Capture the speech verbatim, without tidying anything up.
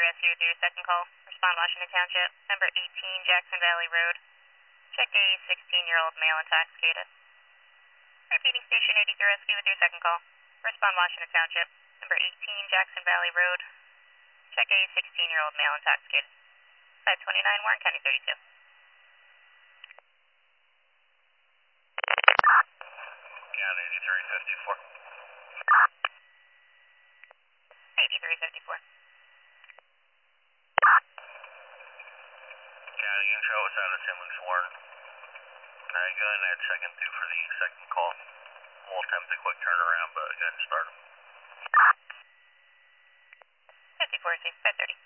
rescue with your second call. Respond Washington Township, number eighteen Jackson Valley Road. Check a sixteen-year-old male intoxicated. Repeating station eighty-three rescue with your second call. Respond Washington Township, number eighteen Jackson Valley Road. Check a sixteen-year-old male intoxicated. five twenty-nine Warren County thirty-two. County eighty-three fifty-four. eighty-three fifty-four. County intro is out of Tim Luke's Warren. Now you go ahead and add second two for the second call. We'll attempt a quick turnaround, but go ahead and start them. fifty-four, five thirty.